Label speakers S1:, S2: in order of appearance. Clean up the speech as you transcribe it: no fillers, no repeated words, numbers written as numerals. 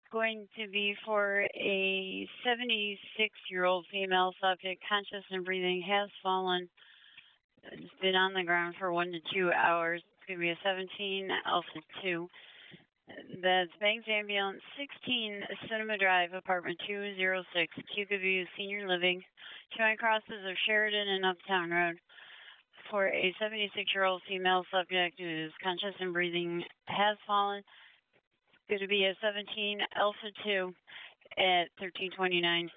S1: going to be for a 76-year-old female subject, conscious and breathing, has fallen. It's been on the ground for 1 to 2 hours. It's going to be a 17 Alpha 2. That's Banks Ambulance 16 Cinema Drive, apartment 206, Cuba View Senior Living. Joint crosses of Sheridan and Uptown Road. For a 76-year-old female subject who is conscious and breathing, has fallen. It's going to be a 17 Alpha 2 at 1329